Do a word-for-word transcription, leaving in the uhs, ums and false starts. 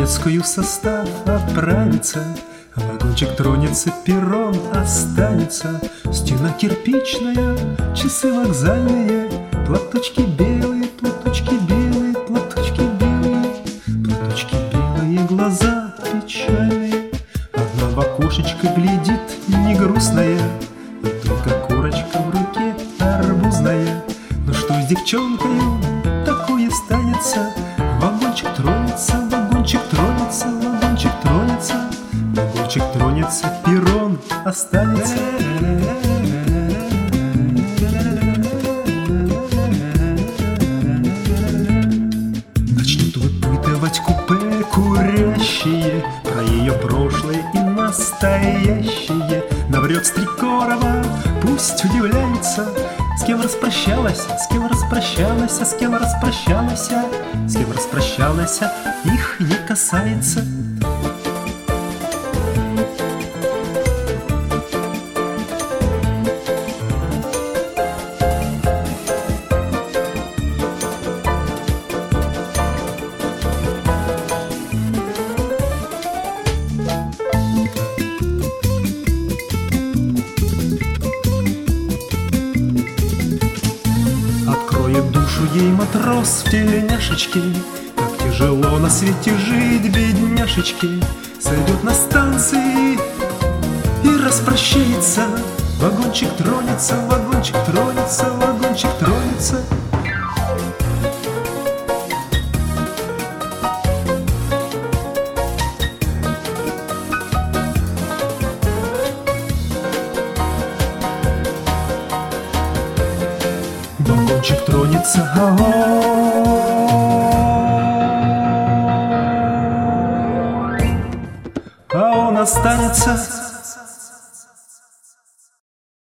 Советскую состав отправится, вагончик тронется, перрон останется. Стена кирпичная, часы вокзальные, платочки белые, платочки белые, платочки белые, платочки белые, глаза печальные. Одна в окошечко глядит, не грустная, и только корочка в руке арбузная. Ну что с девчонкою такое станется? Вагончик тронется, вагончик тронется, вагончик тронется, вагончик тронется, перрон останется. Начнут выпытывать купе курящие про ее прошлое и настоящее. Наврет Стрекорова, пусть удивляется, с кем распрощалась, с кем распрощалась, с кем распрощалась, с кем распрощалась, их не касается. Душу ей матрос в тельняшечке, как тяжело на свете жить, бедняшечке. Сойдет на станции и распрощается. Вагончик тронется, вагончик тронется, вагончик тронется. Вагончик тронется, а он, а он останется.